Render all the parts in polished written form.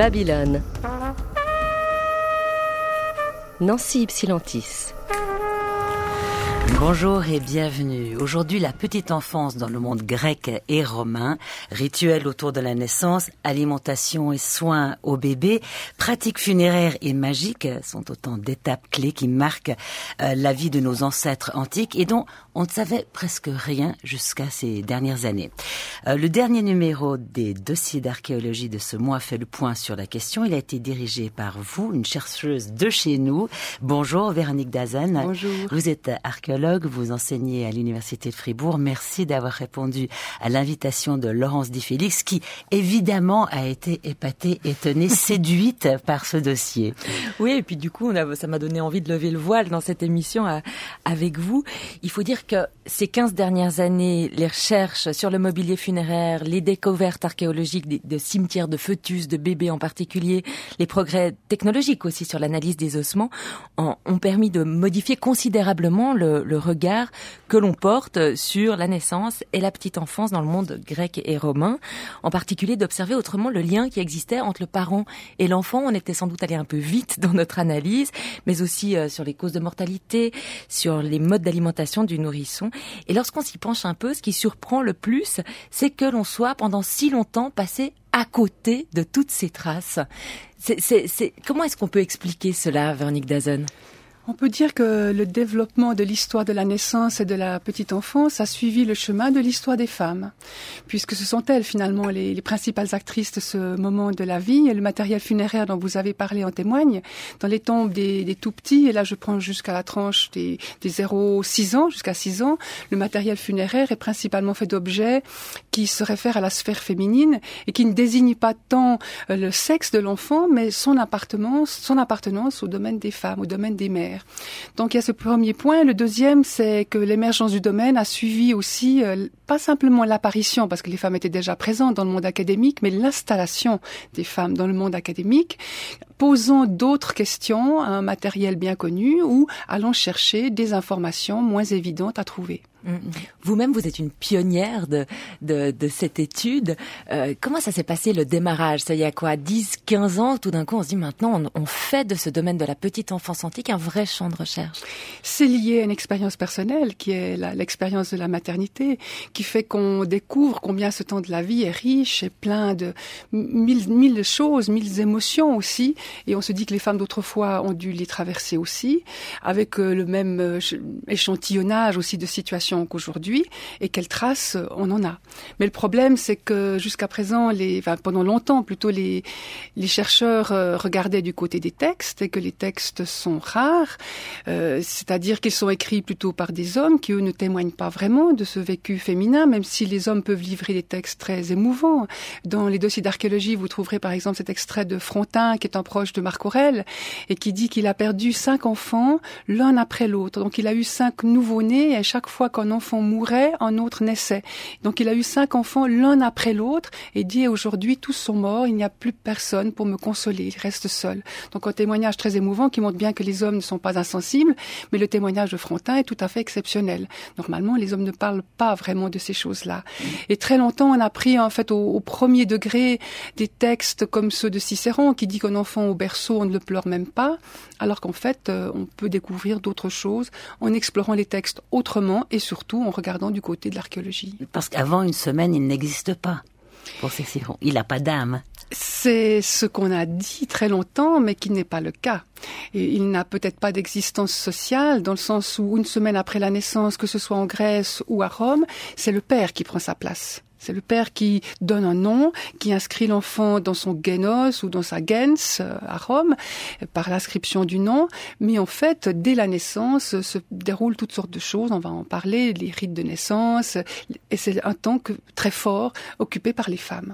Babylone. Nancy Ypsilantis. Bonjour et bienvenue. Aujourd'hui, la petite enfance dans le monde grec et romain, rituels autour de la naissance, alimentation et soins au bébé, pratiques funéraires et magiques sont autant d'étapes clés qui marquent la vie de nos ancêtres antiques et dont on ne savait presque rien jusqu'à ces dernières années. Le dernier numéro des dossiers d'archéologie de ce mois fait le point sur la question. Il a été dirigé par vous, une chercheuse de chez nous. Bonjour Véronique Dazen. Bonjour. Vous êtes archéologue, vous enseignez à l'Université de Fribourg. Merci d'avoir répondu à l'invitation de Laurence Di Félix, qui évidemment a été épatée, étonnée, séduite par ce dossier. Oui, et puis du coup, ça m'a donné envie de lever le voile dans cette émission avec vous. Il faut dire que ces 15 dernières années, les recherches sur le mobilier funéraire, les découvertes archéologiques de cimetières de fœtus, de bébés en particulier, les progrès technologiques aussi sur l'analyse des ossements ont permis de modifier considérablement le regard que l'on porte sur la naissance et la petite enfance dans le monde grec et romain. En particulier d'observer autrement le lien qui existait entre le parent et l'enfant. On était sans doute allé un peu vite dans notre analyse, mais aussi sur les causes de mortalité, sur les modes d'alimentation du nourrisson. Et lorsqu'on s'y penche un peu, ce qui surprend le plus, c'est que l'on soit pendant si longtemps passé à côté de toutes ces traces. Comment est-ce qu'on peut expliquer cela, Véronique Dazen ? On peut dire que le développement de l'histoire de la naissance et de la petite enfance a suivi le chemin de l'histoire des femmes, puisque ce sont elles finalement les principales actrices de ce moment de la vie, et le matériel funéraire dont vous avez parlé en témoigne. Dans les tombes des tout petits, et là je prends jusqu'à la tranche des 0-6 ans, jusqu'à 6 ans, le matériel funéraire est principalement fait d'objets qui se réfèrent à la sphère féminine et qui ne désignent pas tant le sexe de l'enfant, mais son appartenance au domaine des femmes, au domaine des mères. Donc il y a ce premier point. Le deuxième, c'est que l'émergence du domaine a suivi aussi, pas simplement l'apparition, parce que les femmes étaient déjà présentes dans le monde académique, mais l'installation des femmes dans le monde académique, posant d'autres questions à un matériel bien connu ou allant chercher des informations moins évidentes à trouver. Vous-même, vous êtes une pionnière de cette étude. Comment ça s'est passé le démarrage ? Ça y a quoi, 10-15 ans, tout d'un coup on se dit maintenant on fait de ce domaine de la petite enfance antique un vrai champ de recherche. C'est lié à une expérience personnelle qui est l'expérience de la maternité, qui fait qu'on découvre combien ce temps de la vie est riche et plein de mille choses, mille émotions aussi, et on se dit que les femmes d'autrefois ont dû les traverser aussi, avec le même échantillonnage aussi de situations qu'aujourd'hui, et quelles traces on en a. Mais le problème, c'est que jusqu'à présent, pendant longtemps plutôt, les chercheurs regardaient du côté des textes, et que les textes sont rares, c'est-à-dire qu'ils sont écrits plutôt par des hommes qui, eux, ne témoignent pas vraiment de ce vécu féminin, même si les hommes peuvent livrer des textes très émouvants. Dans les dossiers d'archéologie, vous trouverez par exemple cet extrait de Frontin, qui est un proche de Marc Aurèle, et qui dit qu'il a perdu 5 enfants, l'un après l'autre. Donc il a eu 5 nouveau-nés, et à chaque fois qu'un enfant mourait, un autre naissait. Donc il a eu 5 enfants l'un après l'autre et dit aujourd'hui tous sont morts, il n'y a plus personne pour me consoler, il reste seul. Donc un témoignage très émouvant qui montre bien que les hommes ne sont pas insensibles, mais le témoignage de Frontin est tout à fait exceptionnel. Normalement, les hommes ne parlent pas vraiment de ces choses-là. Et très longtemps, on a pris en fait au premier degré des textes comme ceux de Cicéron qui dit qu'un enfant au berceau, on ne le pleure même pas, alors qu'en fait, on peut découvrir d'autres choses en explorant les textes autrement et surtout en regardant du côté de l'archéologie. Parce qu'avant une semaine, il n'existe pas pour Cicéron. Il n'a pas d'âme. C'est ce qu'on a dit très longtemps, mais qui n'est pas le cas. Et il n'a peut-être pas d'existence sociale, dans le sens où une semaine après la naissance, que ce soit en Grèce ou à Rome, c'est le père qui prend sa place. C'est le père qui donne un nom, qui inscrit l'enfant dans son génos ou dans sa gens à Rome, par l'inscription du nom. Mais en fait, dès la naissance, se déroulent toutes sortes de choses. On va en parler, les rites de naissance. Et c'est un temps très fort occupé par les femmes.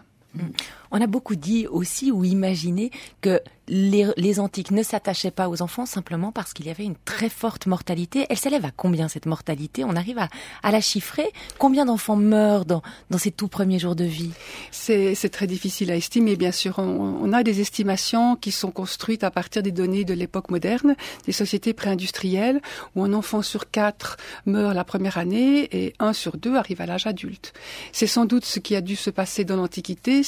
On a beaucoup dit aussi ou imaginé que les antiques ne s'attachaient pas aux enfants simplement parce qu'il y avait une très forte mortalité. Elle s'élève à combien cette mortalité ? On arrive à la chiffrer ? Combien d'enfants meurent dans ces tout premiers jours de vie ? C'est très difficile à estimer, bien sûr. On a des estimations qui sont construites à partir des données de l'époque moderne, des sociétés pré-industrielles, où un enfant sur 4 meurt la première année et 1 sur 2 arrive à l'âge adulte. C'est sans doute ce qui a dû se passer dans l'Antiquité. Si vous regardez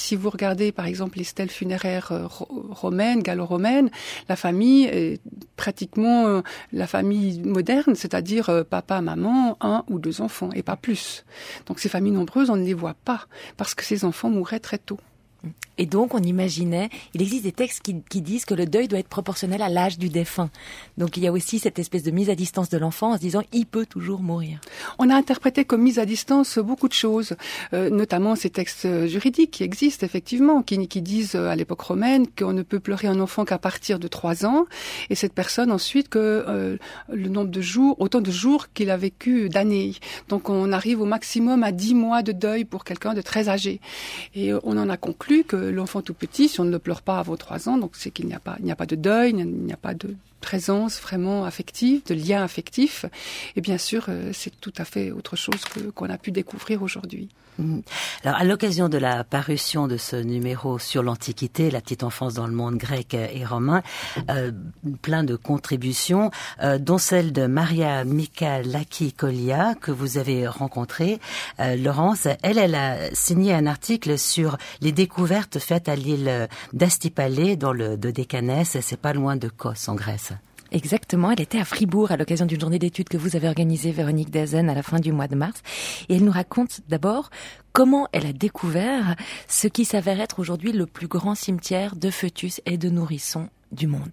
regardez par exemple les stèles funéraires romaines, gallo-romaines, la famille est pratiquement la famille moderne, c'est-à-dire papa, maman, 1 ou 2 enfants et pas plus. Donc ces familles nombreuses, on ne les voit pas parce que ces enfants mouraient très tôt. Et donc, on imaginait, il existe des textes qui disent que le deuil doit être proportionnel à l'âge du défunt. Donc, il y a aussi cette espèce de mise à distance de l'enfant en se disant, il peut toujours mourir. On a interprété comme mise à distance beaucoup de choses, notamment ces textes juridiques qui existent effectivement, qui disent à l'époque romaine qu'on ne peut pleurer un enfant qu'à partir de 3 ans, et cette personne ensuite que le nombre de jours, autant de jours qu'il a vécu d'années. Donc, on arrive au maximum à 10 mois de deuil pour quelqu'un de très âgé. Et on en a conclu que l'enfant tout petit, si on ne le pleure pas avant 3 ans, donc c'est qu'il n'y a pas de deuil, il n'y a pas de présence vraiment affective, de lien affectif. Et bien sûr, c'est tout à fait autre chose qu'on a pu découvrir aujourd'hui. Alors, à l'occasion de la parution de ce numéro sur l'Antiquité, la petite enfance dans le monde grec et romain, plein de contributions, dont celle de Maria Michalaki-Kolia, que vous avez rencontrée. Laurence, elle a signé un article sur les découvertes faites à l'île d'Astipalé, dans le Dodécanèse, c'est pas loin de Kos, en Grèce. Exactement, elle était à Fribourg à l'occasion d'une journée d'études que vous avez organisée, Véronique Dazen, à la fin du mois de mars. Et elle nous raconte d'abord comment elle a découvert ce qui s'avère être aujourd'hui le plus grand cimetière de fœtus et de nourrissons du monde.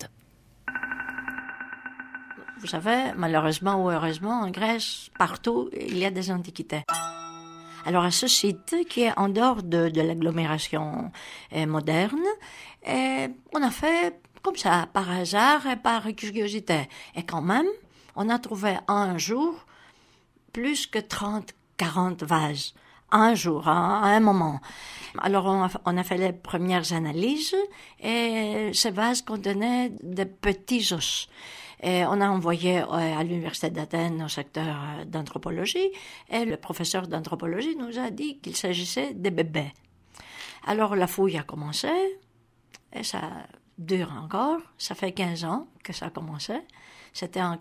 Vous savez, malheureusement ou heureusement, en Grèce, partout, il y a des antiquités. Alors à ce site, qui est en dehors de l'agglomération moderne, on a fait comme ça, par hasard et par curiosité. Et quand même, on a trouvé un jour plus que 30-40 vases. Un jour, à un moment. Alors, on a fait les premières analyses et ces vases contenaient de petits os. Et on a envoyé à l'université d'Athènes au secteur d'anthropologie et le professeur d'anthropologie nous a dit qu'il s'agissait de bébés. Alors, la fouille a commencé et ça dure encore. Ça fait 15 ans que ça a commencé. C'était en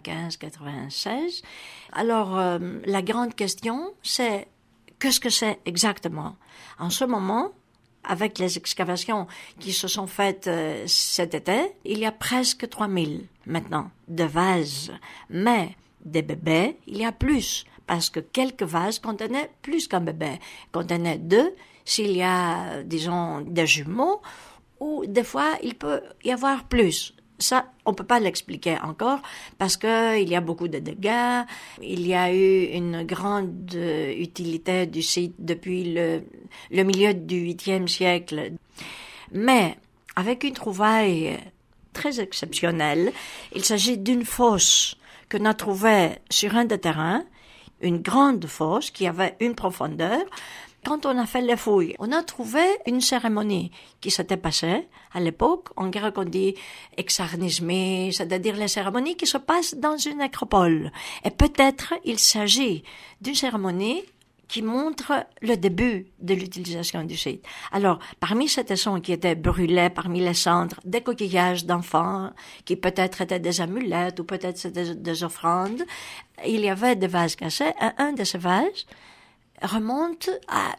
95-96. Alors, la grande question, c'est qu'est-ce que c'est exactement? En ce moment, avec les excavations qui se sont faites cet été, il y a presque 3000 maintenant de vases. Mais des bébés, il y a plus, parce que quelques vases contenaient plus qu'un bébé. Contenaient 2, s'il y a, disons, des jumeaux, ou des fois, il peut y avoir plus. Ça, on peut pas l'expliquer encore parce que il y a beaucoup de dégâts. Il y a eu une grande utilité du site depuis le milieu du 8e siècle. Mais, avec une trouvaille très exceptionnelle, il s'agit d'une fosse que l'on a trouvée sur un des terrains, une grande fosse qui avait une profondeur. Quand on a fait les fouilles, on a trouvé une cérémonie qui s'était passée à l'époque. En grec, on dit exarnismi, c'est-à-dire les cérémonies qui se passent dans une nécropole. Et peut-être il s'agit d'une cérémonie qui montre le début de l'utilisation du site. Alors, parmi ces tessons qui étaient brûlés parmi les cendres, des coquillages d'enfants, qui peut-être étaient des amulettes ou peut-être c'était des offrandes, il y avait des vases cassés. Et un de ces vases remonte à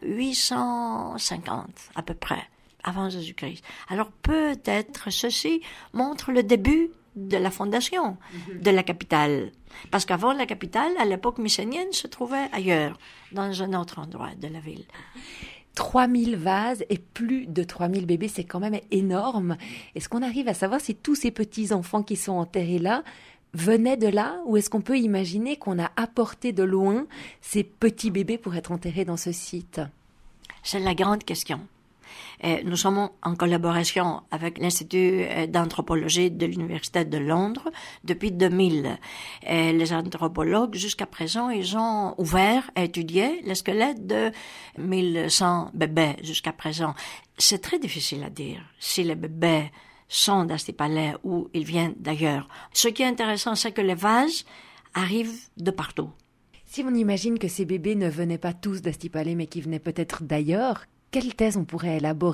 850 à peu près, avant Jésus-Christ. Alors peut-être ceci montre le début de la fondation de la capitale. Parce qu'avant la capitale, à l'époque mycénienne, se trouvait ailleurs, dans un autre endroit de la ville. 3000 vases et plus de 3000 bébés, c'est quand même énorme. Est-ce qu'on arrive à savoir si tous ces petits-enfants qui sont enterrés là venaient de là, ou est-ce qu'on peut imaginer qu'on a apporté de loin ces petits bébés pour être enterrés dans ce site? C'est la grande question. Nous sommes en collaboration avec l'Institut d'anthropologie de l'Université de Londres depuis 2000. Les anthropologues, jusqu'à présent, ils ont ouvert à étudier les squelettes de 1100 bébés jusqu'à présent. C'est très difficile à dire si les bébés sont d'Astipalé ou ils viennent d'ailleurs. Ce qui est intéressant, c'est que les vases arrivent de partout. Si on imagine que ces bébés ne venaient pas tous d'Astipalé, mais qui venaient peut-être d'ailleurs, quelle thèse on pourrait élaborer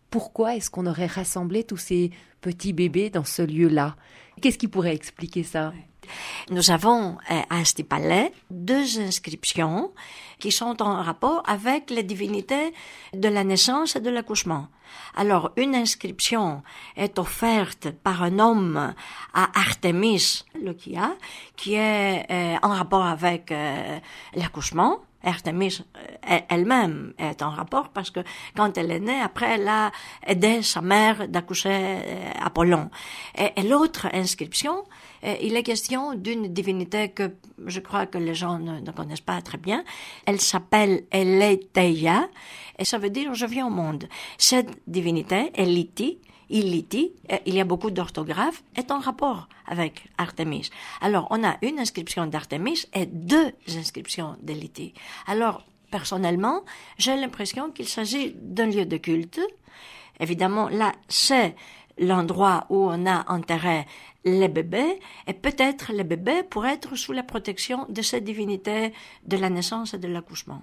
Pourquoi est-ce qu'on aurait rassemblé tous ces petits bébés dans ce lieu-là? Qu'est-ce qui pourrait expliquer ça? Nous avons à Asti Palais 2 inscriptions qui sont en rapport avec les divinités de la naissance et de l'accouchement. Alors, une inscription est offerte par un homme à Artémis Lokia, qui est en rapport avec l'accouchement. Artémis elle-même est en rapport parce que quand elle est née, après elle a aidé sa mère d'accoucher Apollon. Et l'autre inscription, il est question d'une divinité que je crois que les gens ne connaissent pas très bien. Elle s'appelle Eletheia et ça veut dire je viens au monde. Cette divinité, Illiti, il y a beaucoup d'orthographes, est en rapport avec Artémis. Alors, on a une inscription d'Artémis et 2 inscriptions d'Illiti. Alors, personnellement, j'ai l'impression qu'il s'agit d'un lieu de culte. Évidemment, là, c'est l'endroit où on a enterré les bébés, et peut-être les bébés pourraient être sous la protection de cette divinité de la naissance et de l'accouchement.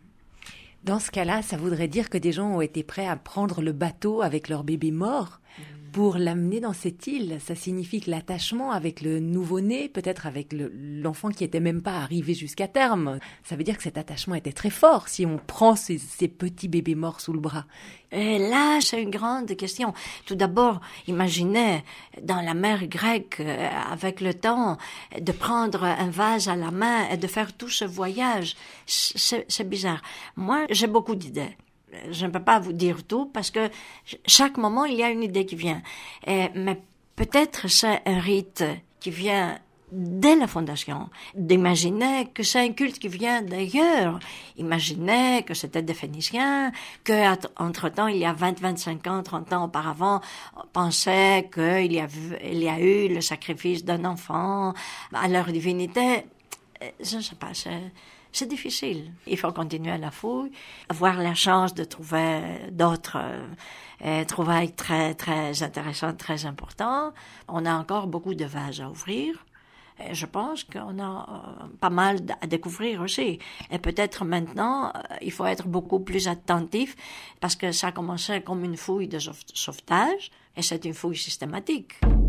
Dans ce cas-là, ça voudrait dire que des gens ont été prêts à prendre le bateau avec leur bébé mort pour l'amener dans cette île. Ça signifie que l'attachement avec le nouveau-né, peut-être avec l'enfant qui n'était même pas arrivé jusqu'à terme, ça veut dire que cet attachement était très fort si on prend ces petits bébés morts sous le bras. Et là, c'est une grande question. Tout d'abord, imaginez dans la mer grecque, avec le temps, de prendre un vase à la main et de faire tout ce voyage. C'est bizarre. Moi, j'ai beaucoup d'idées. Je ne peux pas vous dire tout parce que chaque moment, il y a une idée qui vient. Mais peut-être c'est un rite qui vient dès la fondation, d'imaginer que c'est un culte qui vient d'ailleurs. Imaginez que c'était des Phéniciens, que entre-temps, il y a 20, 25 ans, 30 ans auparavant, on pensait qu'il y a eu le sacrifice d'un enfant à leur divinité. Je ne sais pas, c'est difficile. Il faut continuer à la fouille, avoir la chance de trouver d'autres trouvailles très, très intéressantes, très importantes. On a encore beaucoup de vases à ouvrir. Et je pense qu'on a pas mal à découvrir aussi. Et peut-être maintenant, il faut être beaucoup plus attentif parce que ça a commencé comme une fouille de sauvetage et c'est une fouille systématique.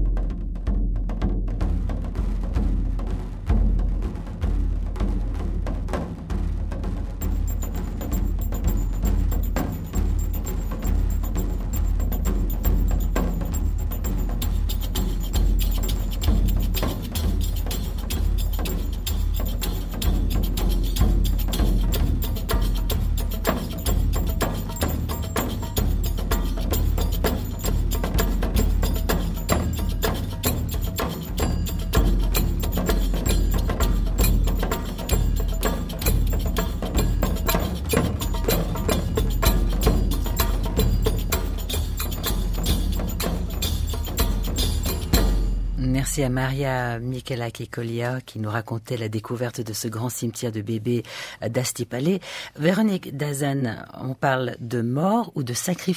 Merci à Maria Michalak-Kolia qui nous racontait la découverte de ce grand cimetière de bébés d'Asti Palais. Véronique Dazen, on parle de mort ou de sacrifice ?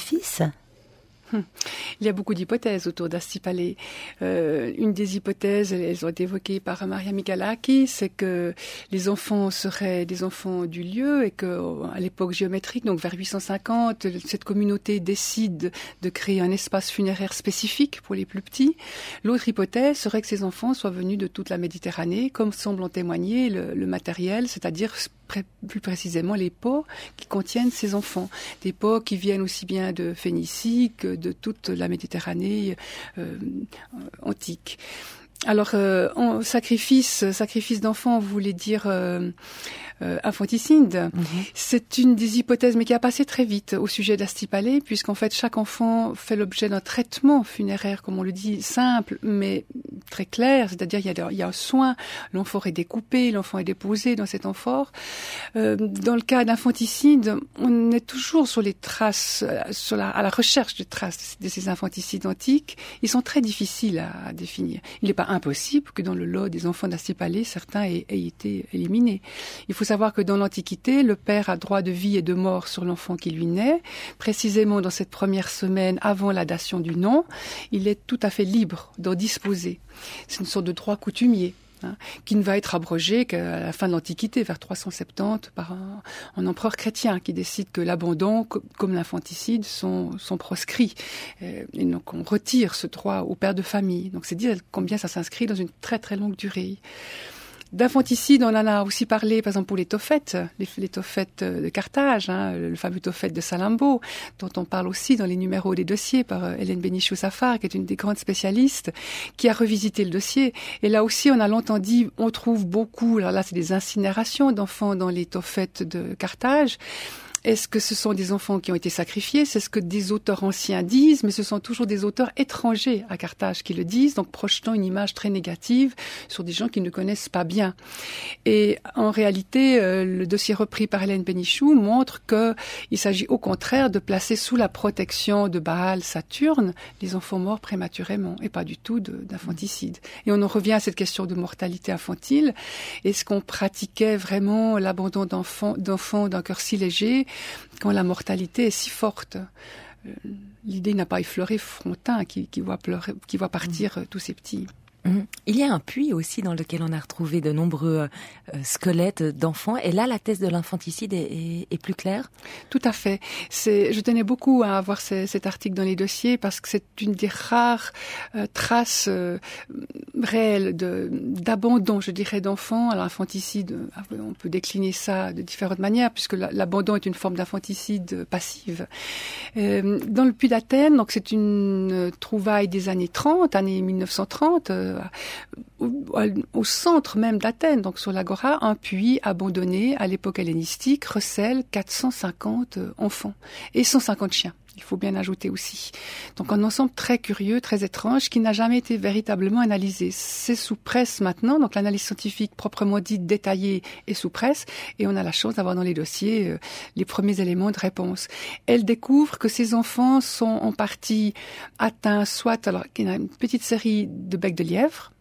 Il y a beaucoup d'hypothèses autour d'Asti Palais. Une des hypothèses, elles ont été évoquées par Maria Michalaki, c'est que les enfants seraient des enfants du lieu et que, à l'époque géométrique, donc vers 850, cette communauté décide de créer un espace funéraire spécifique pour les plus petits. L'autre hypothèse serait que ces enfants soient venus de toute la Méditerranée, comme semble en témoigner le matériel, c'est-à-dire plus précisément les pots qui contiennent ces enfants. Des pots qui viennent aussi bien de Phénicie que de toute la Méditerranée antique. Alors, sacrifice d'enfants, vous voulez dire infanticide. Mm-hmm. C'est une des hypothèses, mais qui a passé très vite au sujet d'Asti Palais, puisqu'en fait, chaque enfant fait l'objet d'un traitement funéraire, comme on le dit, simple, mais très clair. C'est-à-dire, il y a un soin. L'amphore est découpé, l'enfant est déposé dans cet amphore. Dans le cas d'infanticide, on est toujours sur les traces, à la recherche de traces de ces infanticides antiques. Ils sont très difficiles à définir. Il n'est pas impossible que dans le lot des enfants d'Asti Palais, certains aient été éliminés. Il faut savoir que dans l'Antiquité, le père a droit de vie et de mort sur l'enfant qui lui naît. Précisément dans cette première semaine avant la dation du nom, il est tout à fait libre d'en disposer. C'est une sorte de droit coutumier. qui ne va être abrogé qu'à la fin de l'Antiquité, vers 370, par un empereur chrétien qui décide que l'abandon, comme l'infanticide, sont proscrits. Et donc on retire ce droit au père de famille. Donc c'est dire combien ça s'inscrit dans une très très longue durée. D'infanticide, on en a aussi parlé, par exemple, pour les Tophètes, les Tophètes de Carthage, le fameux Tophète de Salammbô, dont on parle aussi dans les numéros des dossiers par Hélène Bénichou-Safar, qui est une des grandes spécialistes, qui a revisité le dossier. Et là aussi, on a longtemps dit, on trouve beaucoup, alors là, c'est des incinérations d'enfants dans les Tophètes de Carthage. Est-ce que ce sont des enfants qui ont été sacrifiés? C'est ce que des auteurs anciens disent, mais ce sont toujours des auteurs étrangers à Carthage qui le disent, donc projetant une image très négative sur des gens qui ne connaissent pas bien. Et en réalité, le dossier repris par Hélène Bénichou montre qu'il s'agit au contraire de placer sous la protection de Baal, Saturne, les enfants morts prématurément, et pas du tout d'infanticide. Et on en revient à cette question de mortalité infantile. Est-ce qu'on pratiquait vraiment l'abandon d'enfants d'un cœur si léger quand la mortalité est si forte? L'idée n'a pas effleuré Frontin qui voit partir tous ces petits. Il y a un puits aussi dans lequel on a retrouvé de nombreux squelettes d'enfants. Et là, la thèse de l'infanticide est plus claire? Tout à fait. Je tenais beaucoup à avoir cet article dans les dossiers parce que c'est une des rares traces réelles d'abandon, je dirais, d'enfants. Alors, l'infanticide, on peut décliner ça de différentes manières puisque l'abandon est une forme d'infanticide passive. Dans le puits d'Athènes, donc c'est une trouvaille des années 30, années 1930, au centre même d'Athènes, donc sur l'agora, un puits abandonné à l'époque hellénistique recèle 450 enfants et 150 chiens. Il faut bien ajouter aussi. Donc un ensemble très curieux, très étrange, qui n'a jamais été véritablement analysé. C'est sous presse maintenant, donc l'analyse scientifique proprement dite détaillée est sous presse, et on a la chance d'avoir dans les dossiers les premiers éléments de réponse. Elle découvre que ces enfants sont en partie atteints, soit alors qu'il y a une petite série de becs de lièvre,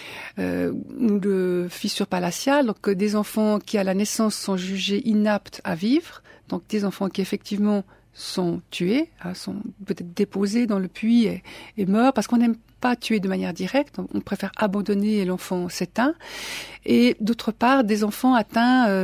ou de fissures palatiales, donc des enfants qui à la naissance sont jugés inaptes à vivre, donc des enfants qui effectivement sont tués, sont peut-être déposés dans le puits et meurent parce qu'on n'aime pas tuer de manière directe, on préfère abandonner et l'enfant s'éteint. Et d'autre part, des enfants atteints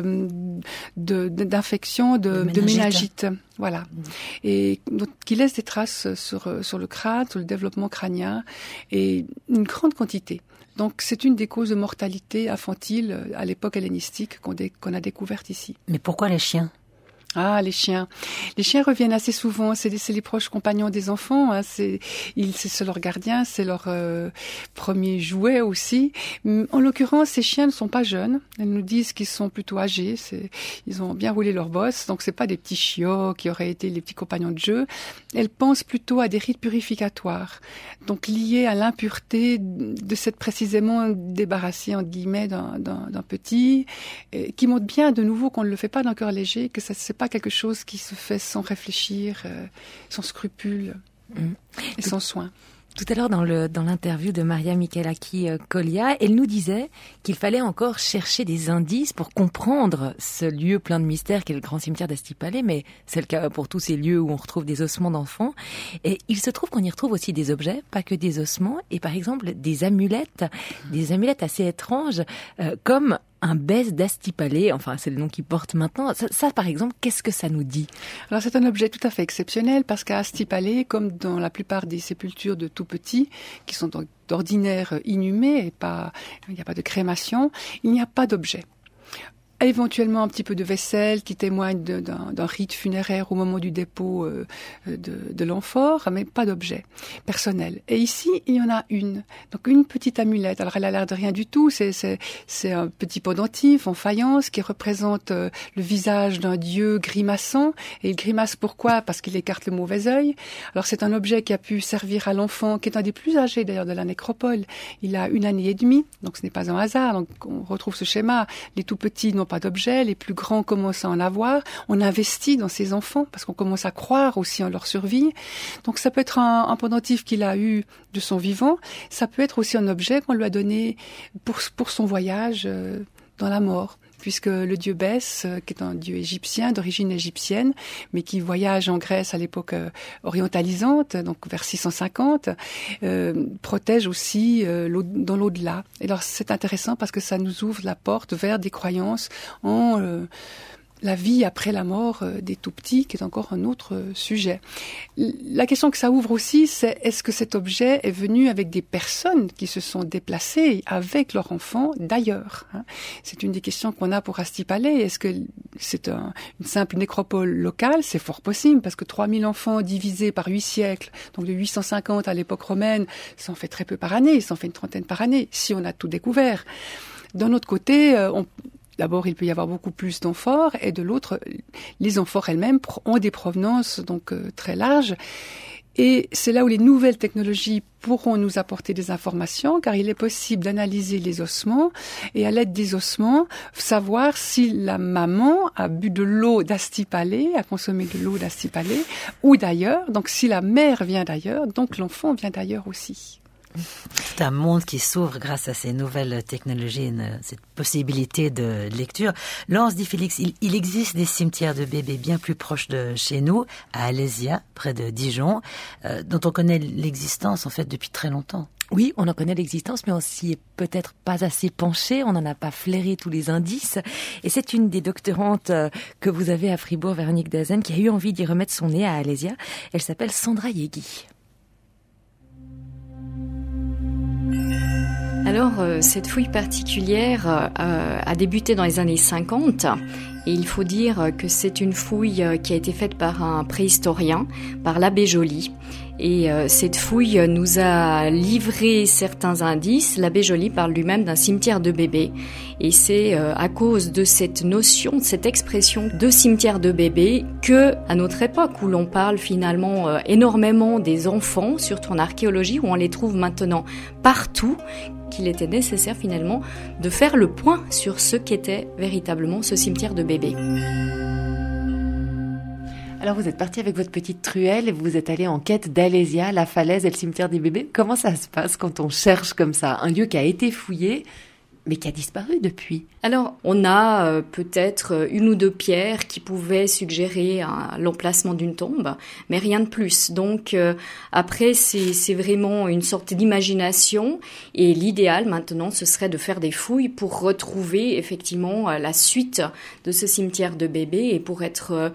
d'infections de méningite. Voilà. Et donc, qui laissent des traces sur le crâne, sur le développement crânien, et une grande quantité. Donc, c'est une des causes de mortalité infantile à l'époque hellénistique qu'on a découverte ici. Mais pourquoi les chiens ? Ah, les chiens. Les chiens reviennent assez souvent. C'est les proches compagnons des enfants. C'est leur gardien, c'est leur premier jouet aussi. En l'occurrence, ces chiens ne sont pas jeunes. Elles nous disent qu'ils sont plutôt âgés. Ils ont bien roulé leur bosse. Donc, c'est pas des petits chiots qui auraient été les petits compagnons de jeu. Elles pensent plutôt à des rites purificatoires. Donc, liés à l'impureté de s'être précisément débarrassé, entre guillemets, d'un petit, qui montre bien de nouveau qu'on ne le fait pas d'un cœur léger, que ça c'est pas quelque chose qui se fait sans réfléchir, sans scrupule et sans soin. Tout à l'heure, dans l'interview de Maria Michalaki-Collia, elle nous disait qu'il fallait encore chercher des indices pour comprendre ce lieu plein de mystères qu'est le grand cimetière d'Astipalé, mais c'est le cas pour tous ces lieux où on retrouve des ossements d'enfants. Et il se trouve qu'on y retrouve aussi des objets, pas que des ossements, et par exemple des amulettes assez étranges, comme un bèze d'Astipalé, enfin c'est le nom qu'il porte maintenant. Ça, par exemple, qu'est-ce que ça nous dit? Alors c'est un objet tout à fait exceptionnel parce qu'à Astipalé, comme dans la plupart des sépultures de tout petits, qui sont d'ordinaire inhumées, il n'y a pas de crémation, il n'y a pas d'objet. Éventuellement un petit peu de vaisselle qui témoigne d'un rite funéraire au moment du dépôt de l'amphore, mais pas d'objet personnel. Et ici, il y en a une. Donc une petite amulette. Alors elle a l'air de rien du tout. C'est un petit pendentif en faïence qui représente le visage d'un dieu grimaçant. Et il grimace pourquoi? Parce qu'il écarte le mauvais œil. Alors c'est un objet qui a pu servir à l'enfant, qui est un des plus âgés d'ailleurs de la nécropole. Il a 1 année et demie, donc ce n'est pas un hasard. Donc on retrouve ce schéma. Les tout petits n'ont pas d'objets, les plus grands commencent à en avoir. On investit dans ces enfants parce qu'on commence à croire aussi en leur survie. Donc ça peut être un pendentif qu'il a eu de son vivant. Ça peut être aussi un objet qu'on lui a donné pour son voyage dans la mort. puisque le dieu Bès, qui est un dieu égyptien, d'origine égyptienne, mais qui voyage en Grèce à l'époque orientalisante, donc vers 650, protège aussi dans l'au-delà. Et alors c'est intéressant parce que ça nous ouvre la porte vers des croyances en la vie après la mort des tout-petits, qui est encore un autre sujet. La question que ça ouvre aussi, c'est est-ce que cet objet est venu avec des personnes qui se sont déplacées avec leurs enfants d'ailleurs, hein? C'est une des questions qu'on a pour Asti Palais. Est-ce que c'est une simple nécropole locale? C'est fort possible, parce que 3000 enfants divisés par 8 siècles, donc de 850 à l'époque romaine, ça en fait très peu par année, ça en fait une trentaine par année, si on a tout découvert. D'un autre côté, d'abord, il peut y avoir beaucoup plus d'amphores, et de l'autre, les amphores elles-mêmes ont des provenances donc très larges. Et c'est là où les nouvelles technologies pourront nous apporter des informations, car il est possible d'analyser les ossements et à l'aide des ossements, savoir si la maman a bu de l'eau d'Asti Palais, a consommé de l'eau d'Asti Palais, ou d'ailleurs. Donc si la mère vient d'ailleurs, donc l'enfant vient d'ailleurs aussi. Tout un monde qui s'ouvre grâce à ces nouvelles technologies, cette possibilité de lecture. Laurence Di Félix, il existe des cimetières de bébés bien plus proches de chez nous, à Alésia, près de Dijon, dont on connaît l'existence en fait depuis très longtemps. Oui, on en connaît l'existence, mais on s'y est peut-être pas assez penché, on n'en a pas flairé tous les indices. Et c'est une des doctorantes que vous avez à Fribourg, Véronique Dazen, qui a eu envie d'y remettre son nez à Alésia. Elle s'appelle Sandra Yegui. Alors, cette fouille particulière a débuté dans les années 50 et il faut dire que c'est une fouille qui a été faite par un préhistorien, par l'abbé Joly. Et cette fouille nous a livré certains indices. L'abbé Joly parle lui-même d'un cimetière de bébés. Et c'est à cause de cette notion, de cette expression de cimetière de bébés que, à notre époque, où l'on parle finalement énormément des enfants, surtout en archéologie, où on les trouve maintenant partout, qu'il était nécessaire finalement de faire le point sur ce qu'était véritablement ce cimetière de bébés. Alors vous êtes parti avec votre petite truelle et vous êtes allé en quête d'Alésia, la falaise et le cimetière des bébés. Comment ça se passe quand on cherche comme ça un lieu qui a été fouillé mais qui a disparu depuis? Alors, on a peut-être une ou deux pierres qui pouvaient suggérer l'emplacement d'une tombe, mais rien de plus. Donc, après, c'est vraiment une sorte d'imagination. Et l'idéal, maintenant, ce serait de faire des fouilles pour retrouver effectivement la suite de ce cimetière de bébés et pour être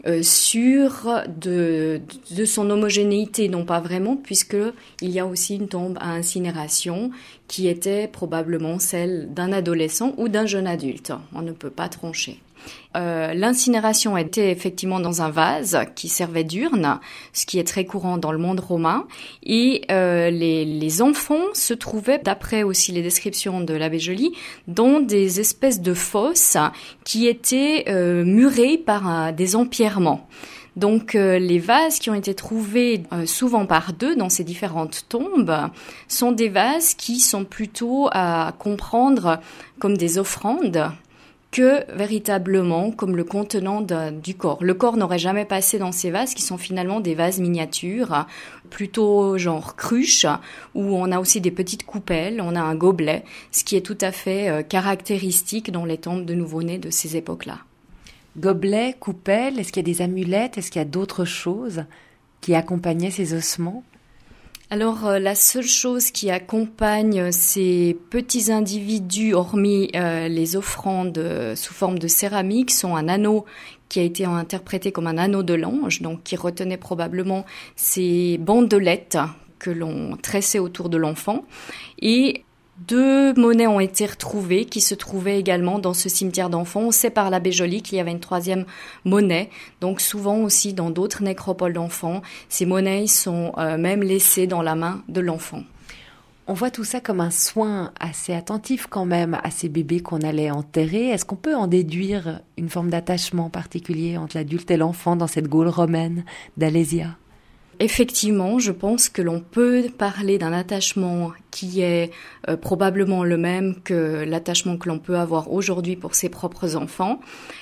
sûr de son homogénéité, non pas vraiment, puisque il y a aussi une tombe à incinération qui était probablement celle d'un adolescent ou d'un jeune adulte. On ne peut pas trancher. L'incinération était effectivement dans un vase qui servait d'urne, ce qui est très courant dans le monde romain, et les enfants se trouvaient, d'après aussi les descriptions de l'abbé Joly, dans des espèces de fosses qui étaient murées par des empierrements. Donc les vases qui ont été trouvés souvent par deux dans ces différentes tombes sont des vases qui sont plutôt à comprendre comme des offrandes que véritablement comme le contenant du corps. Le corps n'aurait jamais passé dans ces vases qui sont finalement des vases miniatures, plutôt genre cruche, où on a aussi des petites coupelles, on a un gobelet, ce qui est tout à fait caractéristique dans les tombes de nouveau-nés de ces époques-là. Gobelet, coupelle, est-ce qu'il y a des amulettes, est-ce qu'il y a d'autres choses qui accompagnaient ces ossements? Alors, la seule chose qui accompagne ces petits individus, hormis les offrandes sous forme de céramique, sont un anneau qui a été interprété comme un anneau de l'ange, donc qui retenait probablement ces bandelettes que l'on tressait autour de l'enfant. Et 2 monnaies ont été retrouvées qui se trouvaient également dans ce cimetière d'enfants. On sait par l'abbé Joly qu'il y avait une 3e monnaie. Donc souvent aussi dans d'autres nécropoles d'enfants, ces monnaies sont même laissées dans la main de l'enfant. On voit tout ça comme un soin assez attentif quand même à ces bébés qu'on allait enterrer. Est-ce qu'on peut en déduire une forme d'attachement particulier entre l'adulte et l'enfant dans cette Gaule romaine d'Alésia? Effectivement, je pense que l'on peut parler d'un attachement qui est probablement le même que l'attachement que l'on peut avoir aujourd'hui pour ses propres enfants.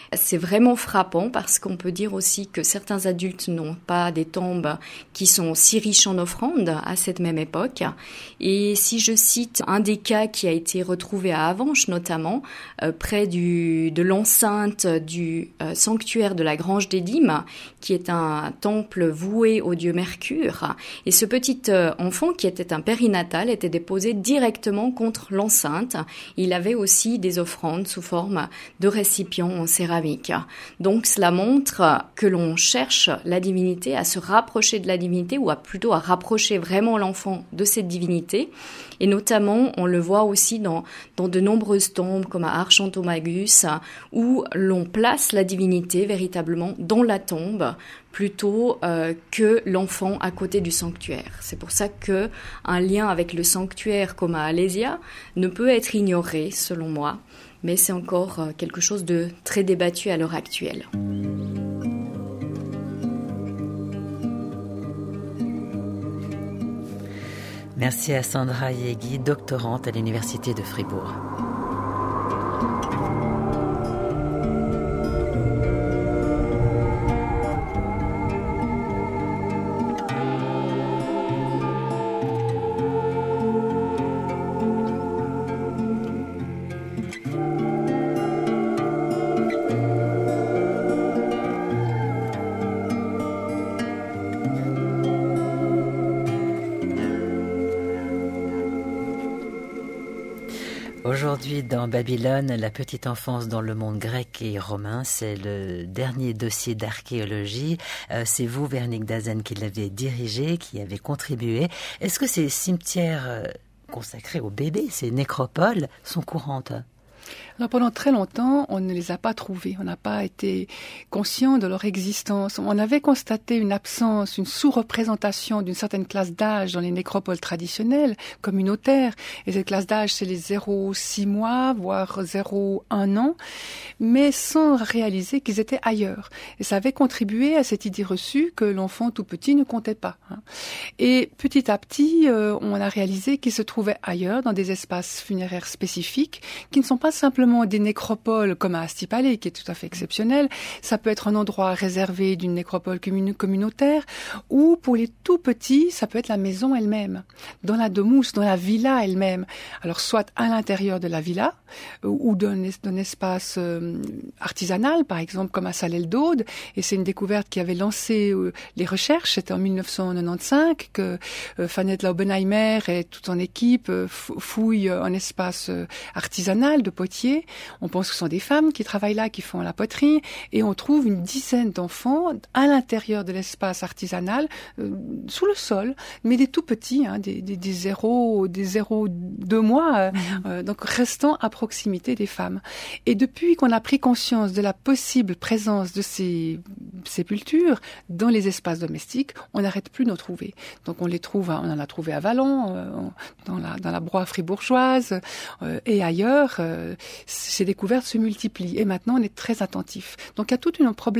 C'est vraiment frappant parce qu'on peut dire aussi que certains adultes n'ont pas des tombes qui sont si riches en offrandes à cette même époque. Et si je cite un des cas qui a été retrouvé à Avenches notamment, près de l'enceinte du sanctuaire de la Grange des Dîmes, qui est un temple voué au dieu Mercure. Et ce petit enfant, qui était un périnatal, était déposé directement contre l'enceinte. Il avait aussi des offrandes sous forme de récipients en céramique. Donc cela montre que l'on cherche la divinité, à se rapprocher de la divinité, ou plutôt à rapprocher vraiment l'enfant de cette divinité. Et notamment, on le voit aussi dans de nombreuses tombes, comme à Argentomagus, où l'on place la divinité véritablement dans la tombe, plutôt que l'enfant à côté du sanctuaire. C'est pour ça que un lien avec le sanctuaire, comme à Alésia, ne peut être ignoré, selon moi. Mais c'est encore quelque chose de très débattu à l'heure actuelle. Merci à Sandra Yegui, doctorante à l'Université de Fribourg. Aujourd'hui, dans Babylone, la petite enfance dans le monde grec et romain, c'est le dernier dossier d'archéologie. C'est vous, Véronique Dazen, qui l'avez dirigé, qui avez contribué. Est-ce que ces cimetières consacrés aux bébés, ces nécropoles, sont courantes ? Alors pendant très longtemps, on ne les a pas trouvés. On n'a pas été conscient de leur existence. On avait constaté une absence, une sous-représentation d'une certaine classe d'âge dans les nécropoles traditionnelles, communautaires. Et cette classe d'âge, c'est les 0-6 mois, voire 0-1 an, mais sans réaliser qu'ils étaient ailleurs. Et ça avait contribué à cette idée reçue que l'enfant tout petit ne comptait pas. Et petit à petit, on a réalisé qu'ils se trouvaient ailleurs, dans des espaces funéraires spécifiques, qui ne sont pas simplement des nécropoles comme à Astipalé, qui est tout à fait exceptionnel. Ça peut être un endroit réservé d'une nécropole communautaire, ou pour les tout petits, ça peut être la maison elle-même, dans la domus, dans la villa elle-même. Alors soit à l'intérieur de la villa, ou d'un espace artisanal, par exemple comme à Salel d'Aude, et c'est une découverte qui avait lancé les recherches. C'était en 1995 que Fanette Laubenheimer et toute son équipe fouillent un espace artisanal de potier. On pense que ce sont des femmes qui travaillent là, qui font la poterie, et on trouve une dizaine d'enfants à l'intérieur de l'espace artisanal, sous le sol, mais des tout petits, des 0-2 mois, donc restant à proximité des femmes. Et depuis qu'on a pris conscience de la possible présence de ces sépultures dans les espaces domestiques, on n'arrête plus d'en trouver. Donc on les trouve, on en a trouvé à Vallon, dans la broye fribourgeoise, et ailleurs. Ces découvertes se multiplient et maintenant on est très attentif. Donc il y a toute une problème